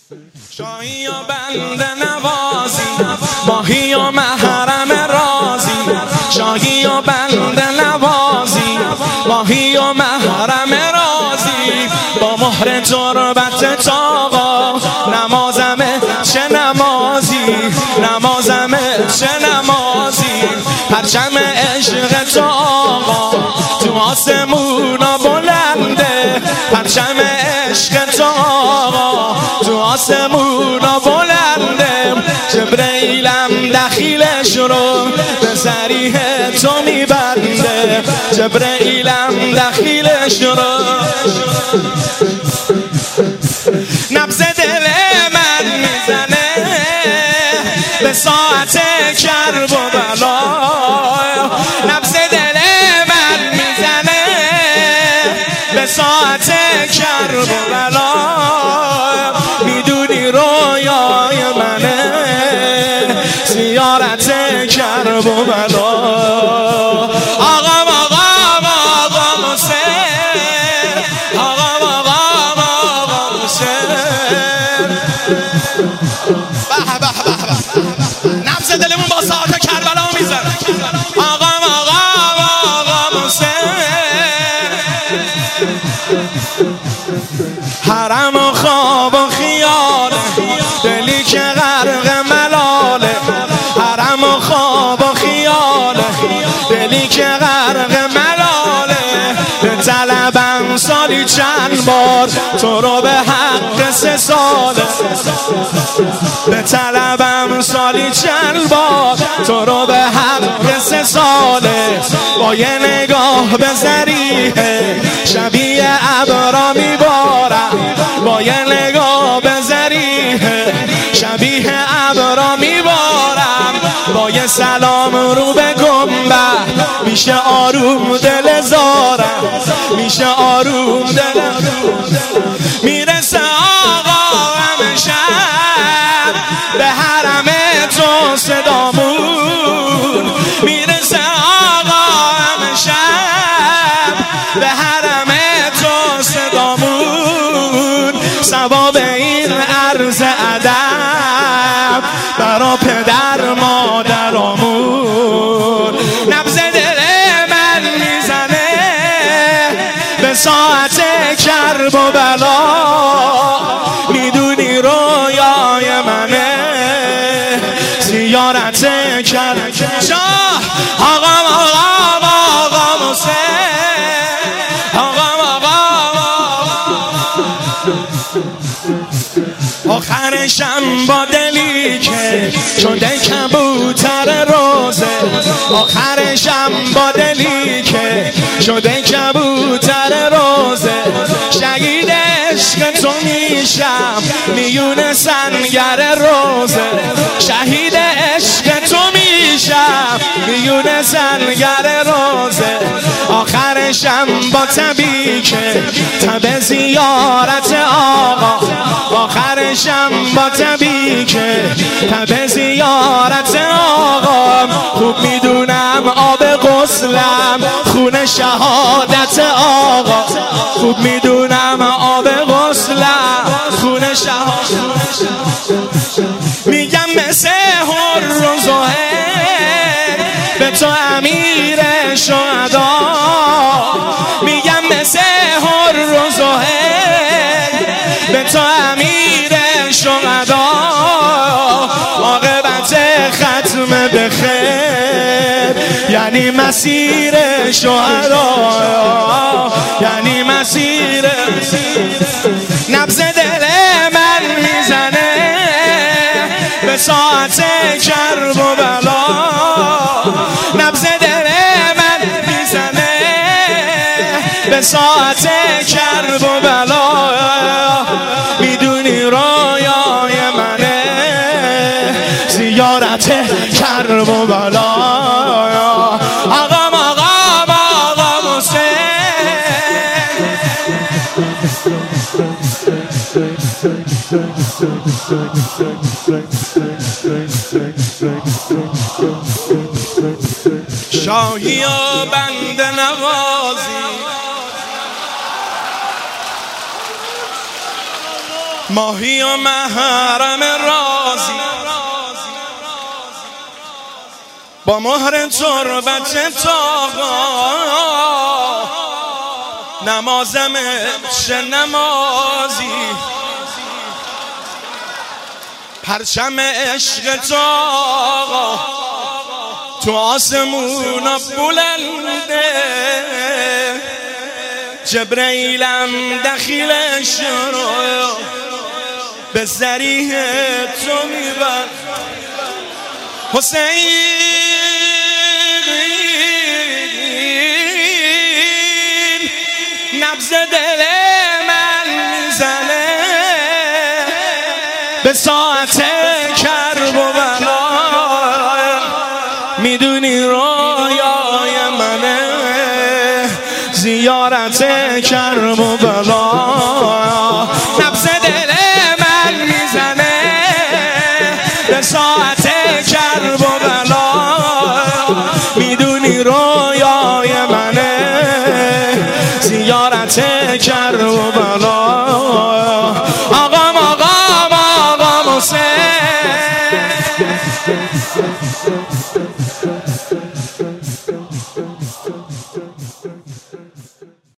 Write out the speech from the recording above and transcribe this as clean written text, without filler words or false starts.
شاهی و بنده نوازی، ماهی و محرم رازی. شاهی و بنده نوازی، ماهی و محرم رازی. با مهر تربت تاقا نمازمه چه نمازی، نمازمه چه نمازی. پرچم عشق تو آقا تو آسمونا بلنده. پرچم عشق تو آقا تو آسمونا بلنده. جبرئیلم دخیلش رو به ذریح تو میبنده. جبرئیلم دخیلش رو. نبض دل من میزنه به ساعت کرب و بلا. نبض دل من میزنه به ساعت کرب و بلا. میدونی رویای منه زیارت کرب و بلا. آقا حسین، آقا حسین. نبض دلمون با ساعت کربلا میزنه. آقا حسین. حرم و خواب و خیاله، دلی که غرق ملاله. حرم و خواب و خیاله، دلی که غرق ملاله. به طلبم سالی چند بار تو رو به حق 3 ساله. به طلبم سالی چند بار تو رو به حق 3 ساله. با یه نگاه به ذریحه شبیه ابرا میبارم. با یه نگاه به ذریحه شبیه ابرا میبارم. با یه سلام رو به گنبد میشه آروم دل زارم. میشه آروم دل. میرسه آقا امشب به حرم تو صدامون. میرسه آقا امشب به حرم تو صدامون. ثواب این عرض ادب برا پدر مادرامون. نبض دل من میزنه به ساعت کرب و بلا. میدونی رویای منه زیارت کرب. شاه آقا حسین، آخرشم با دلی که شده کبوتر روزه. آخرشم با دلی که شده کبوتر روزه. شهید عشق تو میشم میون سنگر روزه. شهید عشق تو میشم میون سنگر روزه. آخرشم با تبی که تب زیارت آقا. آخرشم با تبی که تب زیارت آقا. خوب میدونم آب غسلم خون شهادت آقا. خوب میدونم آب غسلم خون شهادت. میگم مثل حر و زهیر به تو امیر شهدا. میگم مثل حر و زهیر به تو امیر شهدا. عاقبت ختم به خیر یعنی مسیر شهدا. یعنی مسیر. نبض دل من میزنه به ساعت کرب و بلا. نبض دل من میزنه به ساعت کرب و بلا. میدونی رویای منه زیارت کرب و بلا. آقا حسین. شاهی و بنده نوازی، ماهی و محرم رازی با مهر تربت تاقا نمازم چه نمازی پرچم عشق تاقا تو آسمون بلنده جبرئیلم دخیلش رو به ذریح تو میبر حسین نبض دل من میزنه به ساعت کرب و بلا میدونی رویای منه زیارت کرب و بلا نبض دل من میزنه به ساعت کرب و بلا میدونی رویای منه زیارت کرب و بلا آقام حسین